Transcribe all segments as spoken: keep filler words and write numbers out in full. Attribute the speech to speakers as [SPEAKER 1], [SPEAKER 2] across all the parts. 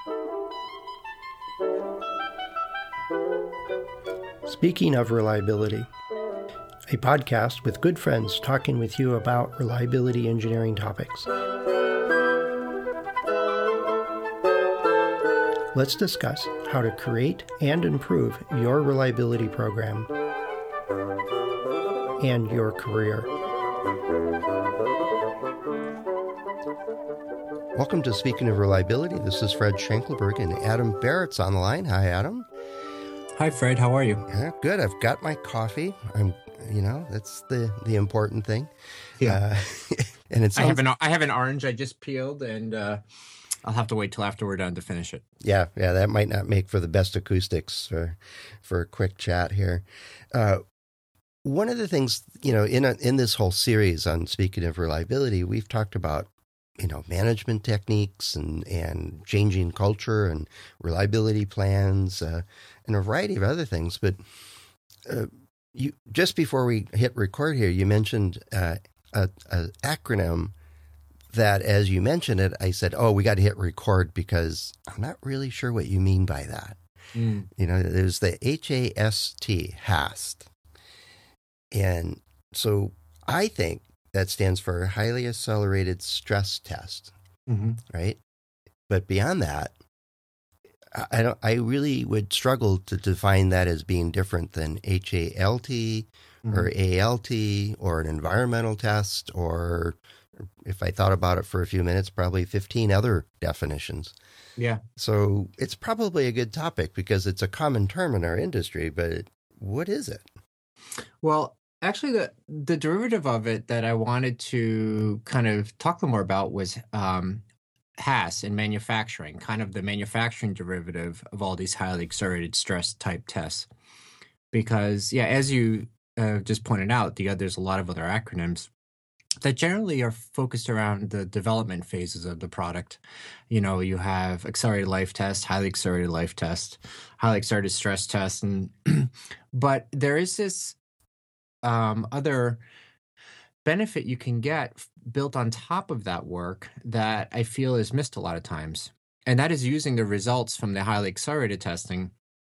[SPEAKER 1] Speaking of reliability, a podcast with good friends talking with you about reliability engineering topics. Let's discuss how to create and improve your reliability program and your career. Welcome to Speaking of Reliability. This is Fred Schenkelberg and Adam Barrett's on the line. Hi, Adam.
[SPEAKER 2] Hi, Fred. How are you?
[SPEAKER 1] Yeah, good. I've got my coffee. I'm, you know, that's the, the important thing.
[SPEAKER 2] Yeah.
[SPEAKER 1] Uh, and it's
[SPEAKER 2] I have an I have an orange I just peeled, and uh, I'll have to wait till after we're done to finish it.
[SPEAKER 1] Yeah, yeah. That might not make for the best acoustics for for a quick chat here. Uh, one of the things, you know, in a, in this whole series on Speaking of Reliability, we've talked about, you know, management techniques and, and changing culture and reliability plans uh, and a variety of other things. But uh, you just before we hit record here, you mentioned uh, a, a acronym that, as you mentioned it, I said, oh, we got to hit record because I'm not really sure what you mean by that. Mm. You know, there's the H A S T, HAST. And so I think that stands for Highly Accelerated Stress Test, mm-hmm. right? But beyond that, I don't. I really would struggle to define that as being different than H A L T mm-hmm. or A L T or an environmental test, or if I thought about it for a few minutes, probably fifteen other definitions.
[SPEAKER 2] Yeah.
[SPEAKER 1] So it's probably a good topic because it's a common term in our industry, but what is it?
[SPEAKER 2] Well, actually, the the derivative of it that I wanted to kind of talk more about was um, HASS in manufacturing, kind of the manufacturing derivative of all these highly accelerated stress type tests. Because, yeah, as you uh, just pointed out, the, uh, there's a lot of other acronyms that generally are focused around the development phases of the product. You know, you have accelerated life test, highly accelerated life test, highly accelerated stress test, and but there is this Um, other benefit you can get f- built on top of that work that I feel is missed a lot of times. And that is using the results from the highly accelerated testing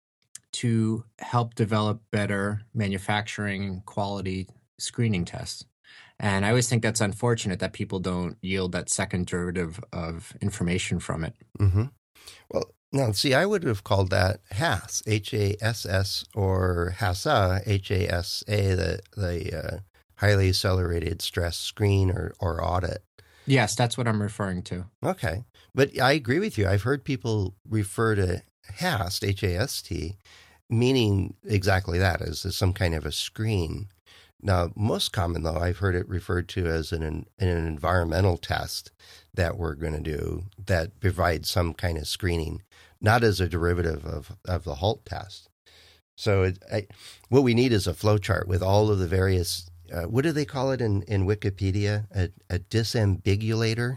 [SPEAKER 2] to help develop better manufacturing quality screening tests. And I always think that's unfortunate that people don't yield that second derivative of information from it.
[SPEAKER 1] Mm-hmm. Well, now, see, I would have called that HASS, H A S S, or HASA, H A S A, the the uh, highly accelerated stress screen or, or audit.
[SPEAKER 2] Yes, that's what I'm referring to.
[SPEAKER 1] Okay. But I agree with you. I've heard people refer to HAST, H A S T, meaning exactly that, as, as some kind of a screen. Now, most common, though, I've heard it referred to as an, an environmental test that we're going to do that provides some kind of screening, not as a derivative of, of the HALT test. So it, I, what we need is a flow chart with all of the various, uh, what do they call it in, in Wikipedia? A, a disambiguator?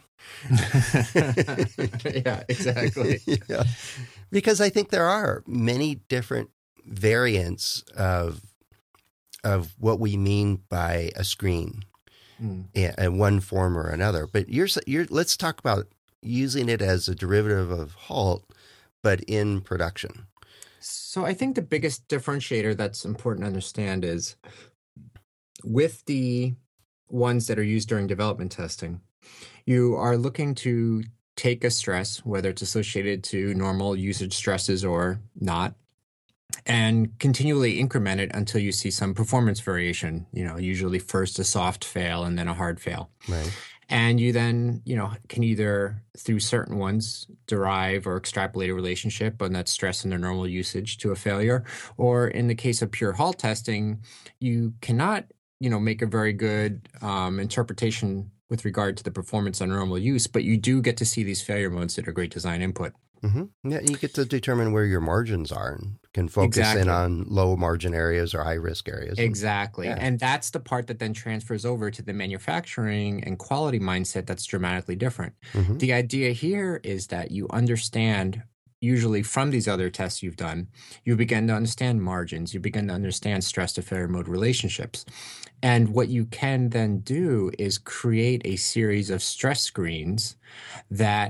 [SPEAKER 2] Yeah, exactly.
[SPEAKER 1] Yeah. Because I think there are many different variants of of what we mean by a screen mm. in, in one form or another. But you're, you're, let's talk about using it as a derivative of HALT, but in production.
[SPEAKER 2] So I think the biggest differentiator that's important to understand is with the ones that are used during development testing, you are looking to take a stress, whether it's associated to normal usage stresses or not, and continually increment it until you see some performance variation, you know, usually first a soft fail and then a hard fail.
[SPEAKER 1] Right.
[SPEAKER 2] And you then, you know, can either through certain ones derive or extrapolate a relationship on that stress and their normal usage to a failure. Or in the case of pure HALT testing, you cannot, you know, make a very good um, interpretation with regard to the performance on normal use, but you do get to see these failure modes that are great design input.
[SPEAKER 1] Mm-hmm. Yeah, you get to determine where your margins are and can focus
[SPEAKER 2] exactly.
[SPEAKER 1] in on low margin areas or high risk areas.
[SPEAKER 2] Exactly.
[SPEAKER 1] And, yeah.
[SPEAKER 2] and that's the part that then transfers over to the manufacturing and quality mindset that's dramatically different. Mm-hmm. The idea here is that you understand, usually from these other tests you've done, you begin to understand margins, you begin to understand stress to failure mode relationships. And what you can then do is create a series of stress screens that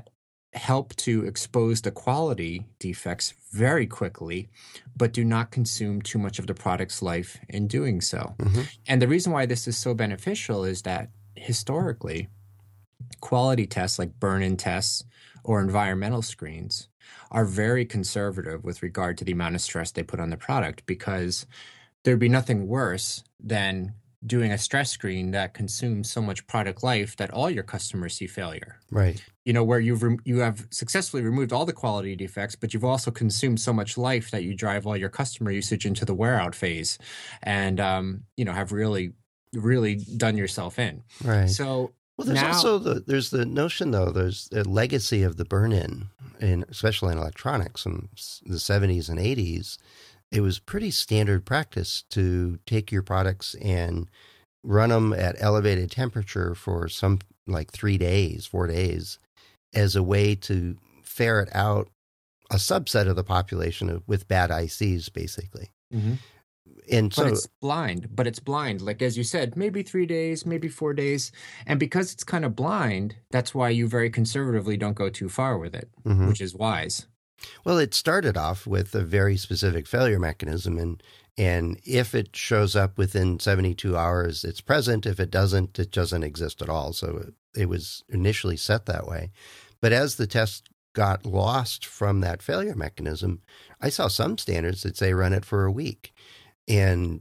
[SPEAKER 2] help to expose the quality defects very quickly, but do not consume too much of the product's life in doing so.
[SPEAKER 1] Mm-hmm.
[SPEAKER 2] And the reason why this is so beneficial is that historically, quality tests like burn-in tests or environmental screens are very conservative with regard to the amount of stress they put on the product, because there'd be nothing worse than doing a stress screen that consumes so much product life that all your customers see failure.
[SPEAKER 1] Right.
[SPEAKER 2] You know, where you've re- you have successfully removed all the quality defects, but you've also consumed so much life that you drive all your customer usage into the wear out phase, and um, you know, have really, really done yourself in.
[SPEAKER 1] Right.
[SPEAKER 2] So
[SPEAKER 1] well, there's
[SPEAKER 2] now,
[SPEAKER 1] also the there's the notion though. There's a legacy of the burn-in, in especially in electronics in the seventies and eighties. It was pretty standard practice to take your products and run them at elevated temperature for some like three days, four days, as a way to ferret out a subset of the population with bad I Cs, basically.
[SPEAKER 2] mm-hmm.
[SPEAKER 1] And
[SPEAKER 2] but
[SPEAKER 1] so
[SPEAKER 2] it's blind, but it's blind. Like, as you said, maybe three days, maybe four days. And because it's kind of blind, that's why you very conservatively don't go too far with it,
[SPEAKER 1] mm-hmm.
[SPEAKER 2] which is wise.
[SPEAKER 1] Well, it started off with a very specific failure mechanism, and and if it shows up within seventy-two hours, it's present. If it doesn't, it doesn't exist at all. So it, it was initially set that way. But as the test got lost from that failure mechanism, I saw some standards that say run it for a week. And,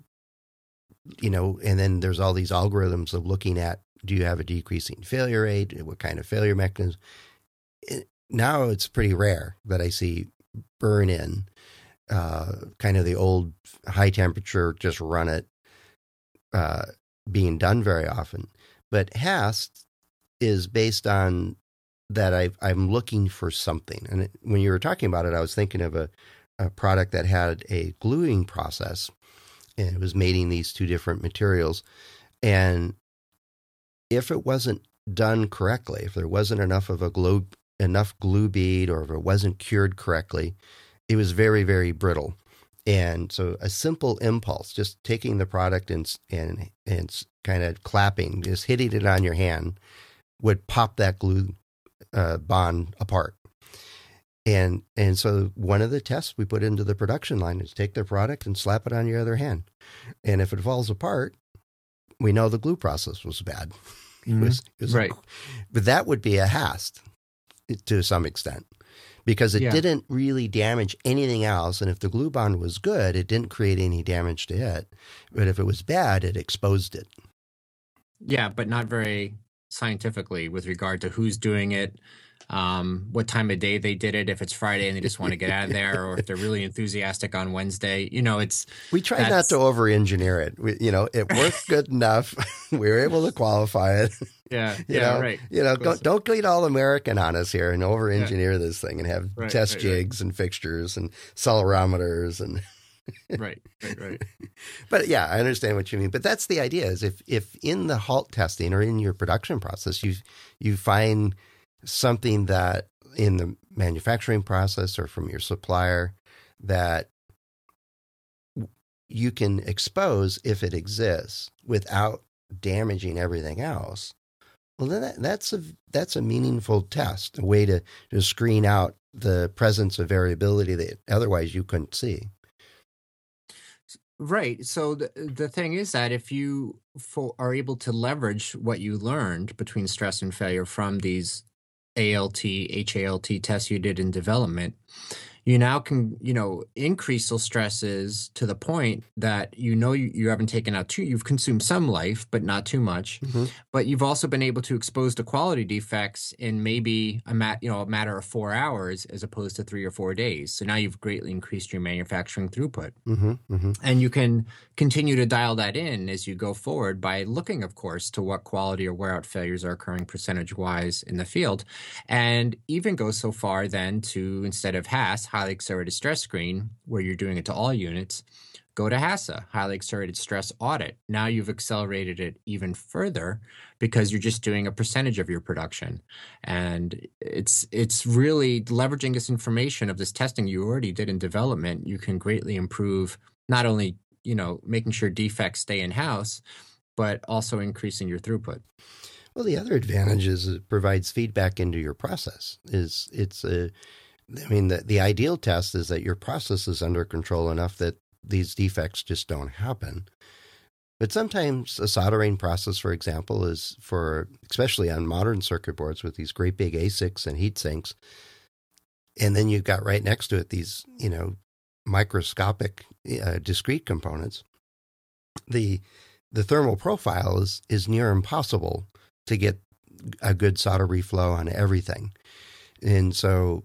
[SPEAKER 1] you know, and then there's all these algorithms of looking at, do you have a decreasing failure rate? What kind of failure mechanism? It, now it's pretty rare that I see burn in, uh, kind of the old high temperature, just run it, uh, being done very often. But H A S is based on that I've, I'm looking for something. And it, when you were talking about it, I was thinking of a, a product that had a gluing process, and it was mating these two different materials. And if it wasn't done correctly, if there wasn't enough of a glue, enough glue bead, or if it wasn't cured correctly, it was very, very brittle. And so a simple impulse, just taking the product and and and kind of clapping, just hitting it on your hand, would pop that glue uh, bond apart. And and so one of the tests we put into the production line is take their product and slap it on your other hand. And if it falls apart, we know the glue process was bad.
[SPEAKER 2] Mm-hmm.
[SPEAKER 1] It was, it was
[SPEAKER 2] right.
[SPEAKER 1] A, but that would be a H A S to some extent, because it
[SPEAKER 2] yeah.
[SPEAKER 1] didn't really damage anything else. And if the glue bond was good, it didn't create any damage to it. But if it was bad, it exposed it.
[SPEAKER 2] Yeah, but not very scientifically with regard to who's doing it, um, what time of day they did it, if it's Friday and they just want to get out of there, or if they're really enthusiastic on Wednesday. You know, it's
[SPEAKER 1] we try not to over engineer it. We, you know, it worked good enough. We were able to qualify it.
[SPEAKER 2] Yeah,
[SPEAKER 1] you
[SPEAKER 2] yeah,
[SPEAKER 1] know,
[SPEAKER 2] right.
[SPEAKER 1] You know, don't, don't get all American on us here and over engineer yeah. this thing and have
[SPEAKER 2] right,
[SPEAKER 1] test
[SPEAKER 2] right,
[SPEAKER 1] jigs
[SPEAKER 2] right.
[SPEAKER 1] and fixtures and accelerometers and.
[SPEAKER 2] right, right, right.
[SPEAKER 1] But yeah, I understand what you mean. But that's the idea: is if if in the halt testing or in your production process, you you find something that in the manufacturing process or from your supplier that you can expose if it exists without damaging everything else, well, then that, that's a that's a meaningful test, a way to, to screen out the presence of variability that otherwise you couldn't see.
[SPEAKER 2] Right. So the the thing is that if you fo- are able to leverage what you learned between stress and failure from these A L T, H A L T tests you did in development, you now can, you know, increase those stresses to the point that you know you, you haven't taken out too, you've consumed some life, but not too much.
[SPEAKER 1] Mm-hmm.
[SPEAKER 2] But you've also been able to expose the quality defects in maybe a mat, you know, a matter of four hours as opposed to three or four days. So now you've greatly increased your manufacturing throughput.
[SPEAKER 1] Mm-hmm. Mm-hmm.
[SPEAKER 2] And you can continue to dial that in as you go forward by looking, of course, to what quality or wear out failures are occurring percentage-wise in the field. And even go so far then to, instead of H A S, highly accelerated stress screen, where you're doing it to all units, go to HASA, highly accelerated stress audit. Now you've accelerated it even further because you're just doing a percentage of your production. And it's it's really leveraging this information of this testing you already did in development. You can greatly improve not only, you know, making sure defects stay in-house, but also increasing your throughput.
[SPEAKER 1] Well, the other advantage is it provides feedback into your process. Is it's a, I mean, the, the ideal test is that your process is under control enough that these defects just don't happen. But sometimes a soldering process, for example, is for, especially on modern circuit boards with these great big A SICs and heat sinks, and then you've got right next to it these, you know, microscopic uh, discrete components. The the thermal profile is is near impossible to get a good solder reflow on everything, and so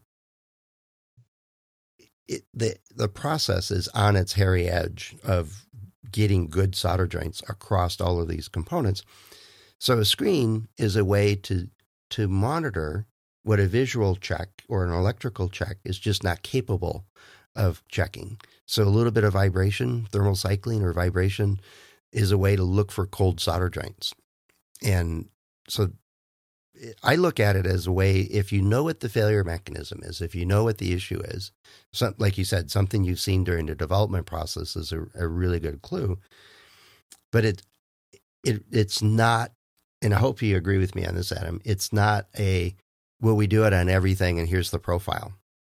[SPEAKER 1] it, the the process is on its hairy edge of getting good solder joints across all of these components. So a screen is a way to to monitor what a visual check or an electrical check is just not capable of checking. So a little bit of vibration, thermal cycling or vibration, is a way to look for cold solder joints. And so I look at it as a way, if you know what the failure mechanism is, if you know what the issue is, some, like you said, something you've seen during the development process is a, a really good clue. But it, it it's not, and I hope you agree with me on this, Adam, it's not a, will we do it on everything and here's the profile.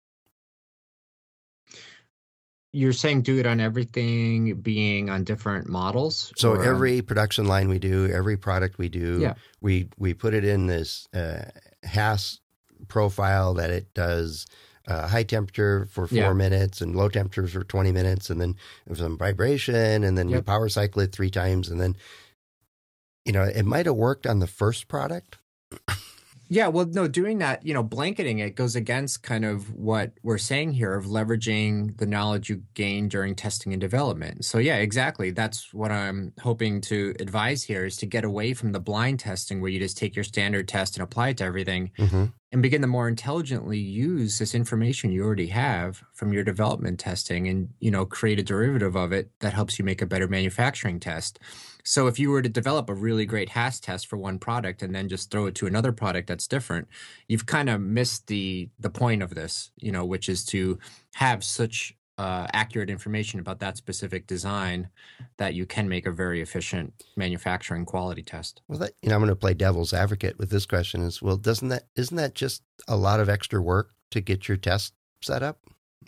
[SPEAKER 2] You're saying do it on everything being on different models?
[SPEAKER 1] So every on... production line we do, every product we do,
[SPEAKER 2] yeah. we
[SPEAKER 1] we put it in this uh, Haas profile that it does uh, high temperature for four yeah. minutes and low temperatures for twenty minutes, and then some vibration, and then yep. we power cycle it three times, and then, you know, it might have worked on the first product.
[SPEAKER 2] Yeah, well, no, doing that, you know, blanketing it goes against kind of what we're saying here of leveraging the knowledge you gain during testing and development. So yeah, exactly. That's what I'm hoping to advise here, is to get away from the blind testing where you just take your standard test and apply it to everything, mm-hmm. and begin to more intelligently use this information you already have from your development testing and, you know, create a derivative of it that helps you make a better manufacturing test. So if you were to develop a really great Haas test for one product and then just throw it to another product that's different, you've kind of missed the the point of this, you know, which is to have such uh, accurate information about that specific design that you can make a very efficient manufacturing quality test.
[SPEAKER 1] Well, that, you know, I'm going to play devil's advocate with this question is, well, doesn't that, isn't that just a lot of extra work to get your test set up?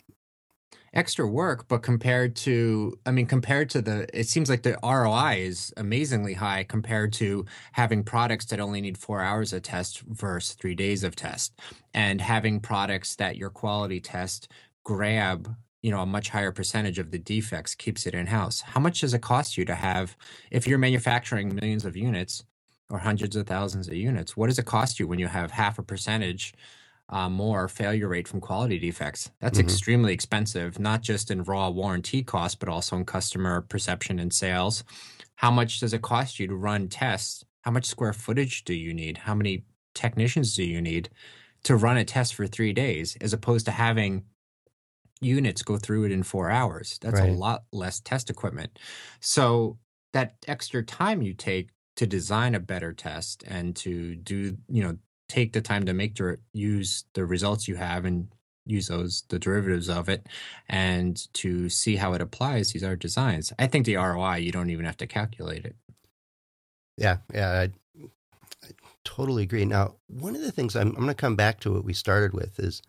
[SPEAKER 2] Extra work, but compared to, I mean, compared to the, it seems like the R O I is amazingly high compared to having products that only need four hours of test versus three days of test, and having products that your quality test grab, you know, a much higher percentage of the defects, keeps it in-house. How much does it cost you to have, if you're manufacturing millions of units or hundreds of thousands of units, what does it cost you when you have half a percentage Uh, more failure rate from quality defects? That's mm-hmm. extremely expensive, not just in raw warranty costs, but also in customer perception and sales. How much does it cost you to run tests? How much square footage do you need? How many technicians do you need to run a test for three days, as opposed to having units go through it in four hours? That's right. A lot less test equipment. So that extra time you take to design a better test and to do, you know, take the time to make to use the results you have and use those, the derivatives of it, and to see how it applies. These are designs. I think the R O I, you don't even have to calculate it.
[SPEAKER 1] Yeah, yeah, I, I totally agree. Now, one of the things I'm, I'm going to come back to what we started with is,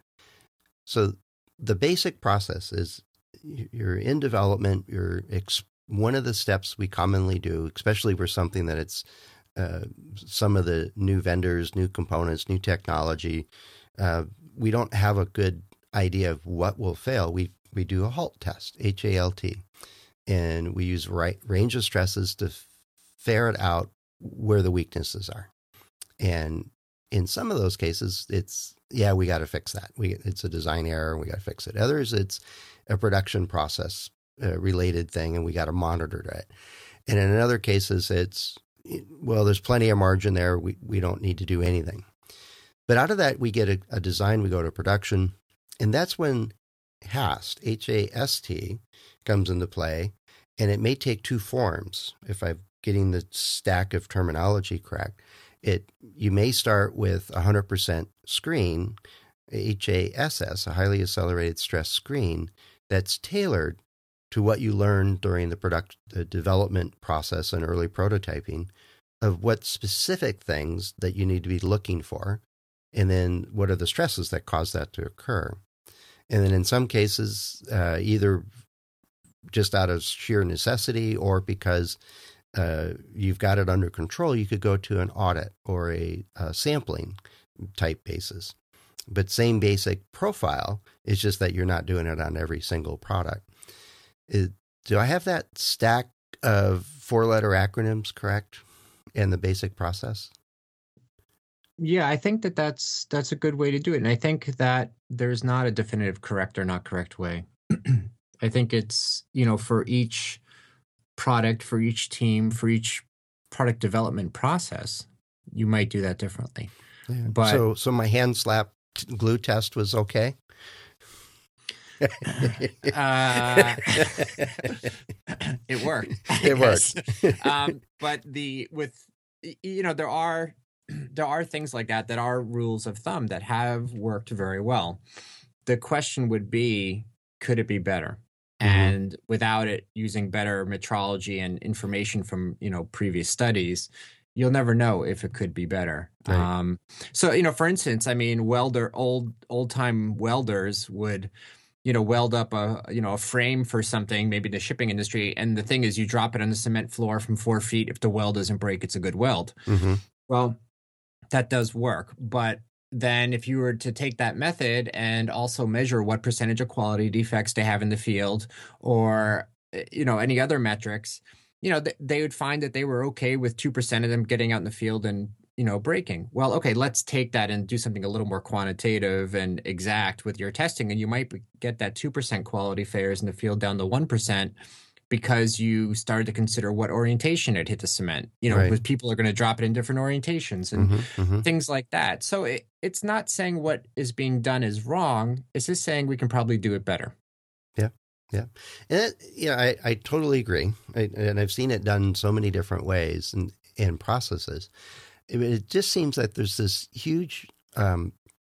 [SPEAKER 1] so the basic process is you're in development, you're ex- one of the steps we commonly do, especially for something that it's Uh, some of the new vendors, new components, new technology, uh, we don't have a good idea of what will fail. We we do a HALT test, H A L T, and we use right range of stresses to ferret out where the weaknesses are. And in some of those cases, it's, yeah, we got to fix that. We It's a design error, we got to fix it. Others, it's a production process uh, related thing, and we got to monitor that. And in other cases, it's, well, there's plenty of margin there. We we don't need to do anything. But out of that, we get a, a design, we go to production, and that's when HAST, H A S T, comes into play, and it may take two forms. If I'm getting the stack of terminology correct, it you may start with one hundred percent screen, H A S S, a highly accelerated stress screen, that's tailored to what you learned during the product the development process and early prototyping of what specific things that you need to be looking for, and then what are the stresses that cause that to occur. And then in some cases, uh, either just out of sheer necessity or because uh, you've got it under control, you could go to an audit or a, a sampling type basis. But same basic profile, it's just that you're not doing it on every single product. It, do I have that stack of four-letter acronyms correct and the basic process?
[SPEAKER 2] Yeah, I think that that's that's a good way to do it. And I think that there's not a definitive correct or not correct way. I think it's, you know, for each product, for each team, for each product development process, you might do that differently.
[SPEAKER 1] Yeah.
[SPEAKER 2] But
[SPEAKER 1] so, so my hand slap glue test was okay?
[SPEAKER 2] uh, it worked.
[SPEAKER 1] It worked.
[SPEAKER 2] um, but the with you know there are there are things like that that are rules of thumb that have worked very well. The question would be, could it be better? Mm-hmm. And without it using better metrology and information from, you know, previous studies, you'll never know if it could be better. Right. Um, so, you know, for instance, I mean, welder, old, old time welders would, you know, weld up a, you know, a frame for something, maybe the shipping industry. And the thing is, you drop it on the cement floor from four feet. If the weld doesn't break, it's a good weld. Mm-hmm. Well, that does work. But then if you were to take that method and also measure what percentage of quality defects they have in the field, or, you know, any other metrics, you know, th- they would find that they were okay with two percent of them getting out in the field and, you know, breaking. Well, okay, let's take that and do something a little more quantitative and exact with your testing. And you might get that two percent quality failures in the field down to one percent because you started to consider what orientation it hit the cement. You know, right. Because people are going to drop it in different orientations and mm-hmm, mm-hmm. things like that. So it, it's not saying what is being done is wrong. It's just saying we can probably do it better.
[SPEAKER 1] Yeah. Yeah. And it, yeah, I, I totally agree. I, and I've seen it done so many different ways and, and processes. It, it just seems that there's this huge um,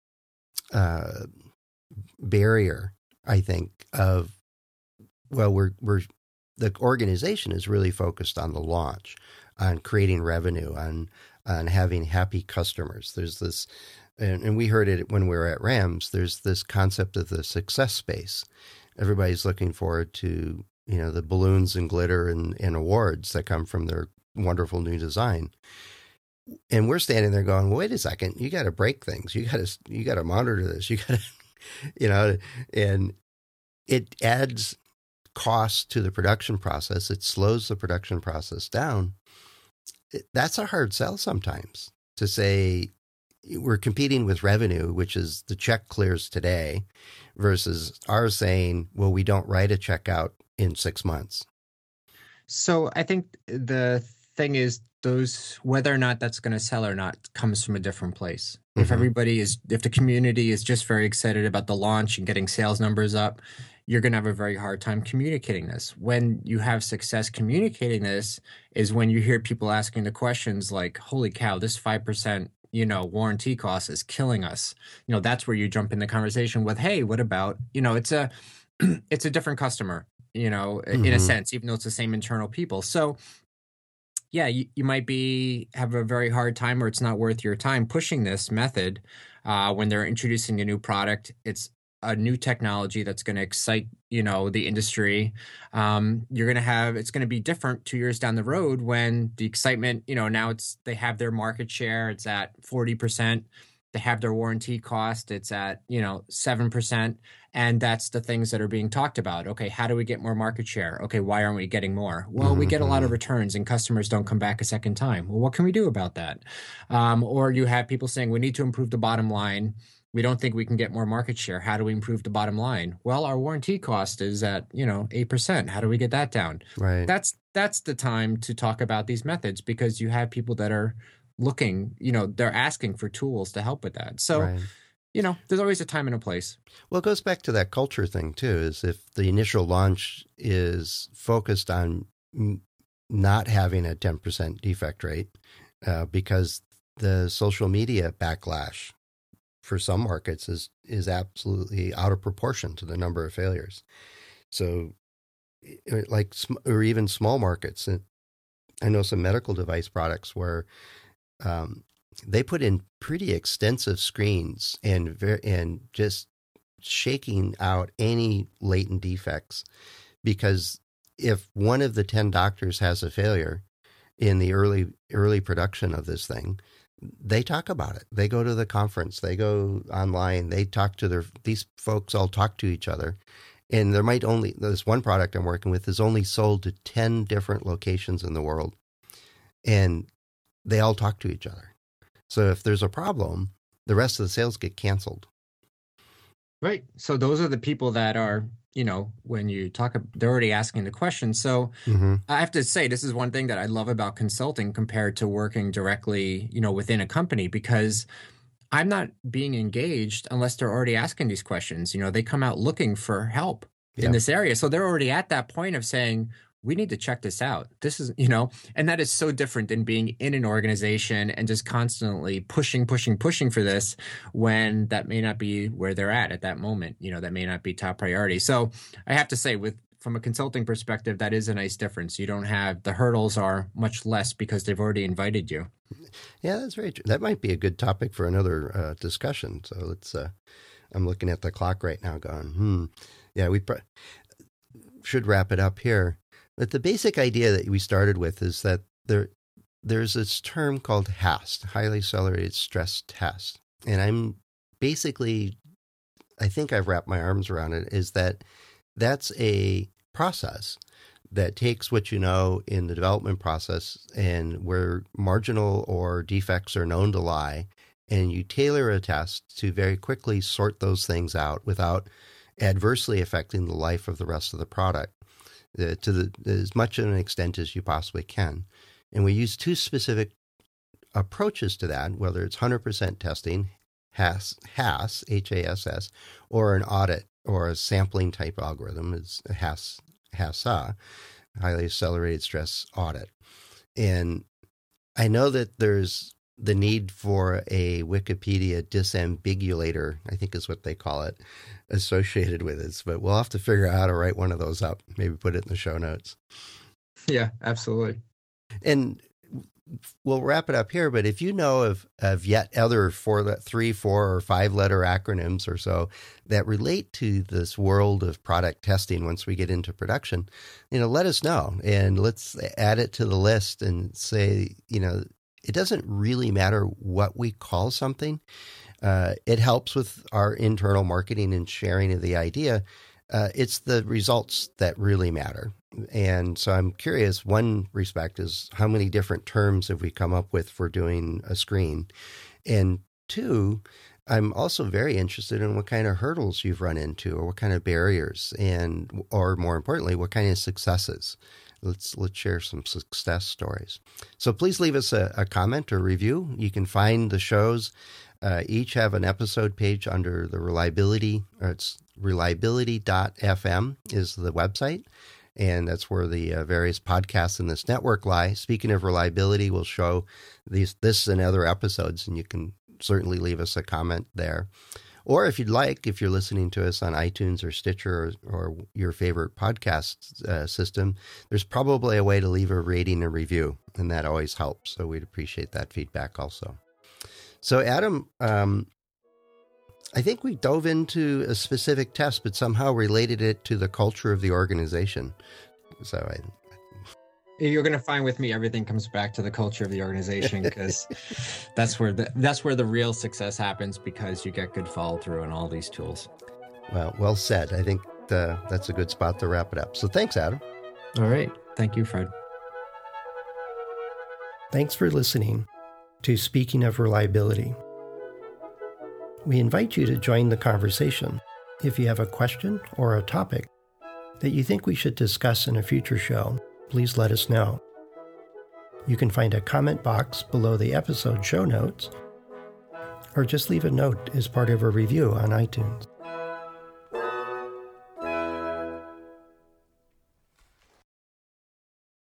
[SPEAKER 1] uh, barrier, I think, of, well, we're, we're, the organization is really focused on the launch, on creating revenue, on, on having happy customers. There's this, and, and we heard it when we were at Rams, there's this concept of the success space. Everybody's looking forward to, you know, the balloons and glitter and, and awards that come from their wonderful new design. And we're standing there going, well, wait a second, you got to break things. You got to, you got to monitor this. You got to, you know, and it adds cost to the production process. It slows the production process down. It, that's a hard sell sometimes to say we're competing with revenue, which is the check clears today, versus ours saying, well, we don't write a check out in six months.
[SPEAKER 2] So I think the thing is those, whether or not that's going to sell or not comes from a different place. Mm-hmm. If everybody is, if the community is just very excited about the launch and getting sales numbers up, you're going to have a very hard time communicating this. When you have success communicating this is when you hear people asking the questions like, holy cow, this five percent, you know, warranty cost is killing us. You know, that's where you jump in the conversation with, hey, what about, you know, it's a, it's a different customer, you know, mm-hmm. in a sense, even though it's the same internal people. So yeah, you, you might be, have a very hard time or it's not worth your time pushing this method uh, when they're introducing a new product. It's a new technology that's going to excite, you know, the industry. Um, you're going to have, it's going to be different two years down the road when the excitement, you know, now it's, they have their market share, it's at forty percent. They have their warranty cost, it's at, you know, seven percent. And that's the things that are being talked about. Okay, how do we get more market share? Okay, why aren't we getting more? Well, mm-hmm. we get a lot of returns and customers don't come back a second time. Well, what can we do about that? Um, or you have people saying we need to improve the bottom line. We don't think we can get more market share. How do we improve the bottom line? Well, our warranty cost is at, you know, eight percent. How do we get that down?
[SPEAKER 1] Right.
[SPEAKER 2] That's that's the time to talk about these methods because you have people that are looking, you know, they're asking for tools to help with that. So, right. you know, there's always a time and a place.
[SPEAKER 1] Well, it goes back to that culture thing too, is if the initial launch is focused on m- not having a ten percent defect rate uh, because the social media backlash for some markets is, is absolutely out of proportion to the number of failures. So like, or even small markets, I know some medical device products where um, they put in pretty extensive screens and ver- and just shaking out any latent defects, because if one of the ten doctors has a failure in the early early production of this thing, they talk about it. They go to the conference, they go online, they talk to their, these folks all talk to each other. And there might only, this one product I'm working with is only sold to ten different locations in the world. And they all talk to each other. So if there's a problem, the rest of the sales get canceled.
[SPEAKER 2] Right. So those are the people that are, you know, when you talk, they're already asking the question. So mm-hmm. I have to say, this is one thing that I love about consulting compared to working directly, you know, within a company, because I'm not being engaged unless they're already asking these questions. You know, they come out looking for help yeah. in this area. So they're already at that point of saying, we need to check this out. This is, you know, and that is so different than being in an organization and just constantly pushing, pushing, pushing for this when that may not be where they're at at that moment. You know, that may not be top priority. So I have to say, with from a consulting perspective, that is a nice difference. You don't have, the hurdles are much less because they've already invited you.
[SPEAKER 1] Yeah, that's very true. That might be a good topic for another uh, discussion. So let's, uh, I'm looking at the clock right now going, hmm, yeah, we pr- should wrap it up here. But the basic idea that we started with is that there, there's this term called H A S T, Highly Accelerated Stress Test. And I'm basically, I think I've wrapped my arms around it, is that that's a process that takes what you know in the development process and where marginal or defects are known to lie, and you tailor a test to very quickly sort those things out without adversely affecting the life of the rest of the product. Uh, to the as much of an extent as you possibly can. And we use two specific approaches to that, whether it's one hundred percent testing, H A S, H A S, H A S S, or an audit or a sampling type algorithm, is H A S, H A S A, Highly Accelerated Stress Audit. And I know that there's the need for a Wikipedia disambiguator, I think is what they call it, associated with it. But we'll have to figure out how to write one of those up, maybe put it in the show notes.
[SPEAKER 2] Yeah, absolutely.
[SPEAKER 1] And we'll wrap it up here. But if you know of, of yet other four, three, four, or five letter acronyms or so that relate to this world of product testing once we get into production, you know, let us know. And let's add it to the list and say, you know, it doesn't really matter what we call something. Uh, it helps with our internal marketing and sharing of the idea. Uh, it's the results that really matter. And so I'm curious, one respect is how many different terms have we come up with for doing a screen? And two, I'm also very interested in what kind of hurdles you've run into or what kind of barriers and, or more importantly, what kind of successes. Let's let's share some success stories. So please leave us a, a comment or review. You can find the shows. Uh, each have an episode page under the reliability, or it's reliability dot f m is the website. And that's where the uh, various podcasts in this network lie. Speaking of reliability, we'll show these, this and other episodes, and you can certainly leave us a comment there. Or if you'd like, if you're listening to us on iTunes or Stitcher or, or your favorite podcast uh, system, there's probably a way to leave a rating and review, and that always helps. So we'd appreciate that feedback also. So Adam, um, I think we dove into a specific test, but somehow related it to the culture of the organization. So I...
[SPEAKER 2] You're going to find with me, everything comes back to the culture of the organization, because that's where the that's where the real success happens, because you get good follow through on all these tools.
[SPEAKER 1] Well, well said. I think uh, that's a good spot to wrap it up. So thanks, Adam.
[SPEAKER 2] All right. Thank you, Fred.
[SPEAKER 1] Thanks for listening to Speaking of Reliability. We invite you to join the conversation. If you have a question or a topic that you think we should discuss in a future show, please let us know. You can find a comment box below the episode show notes, or just leave a note as part of a review on iTunes.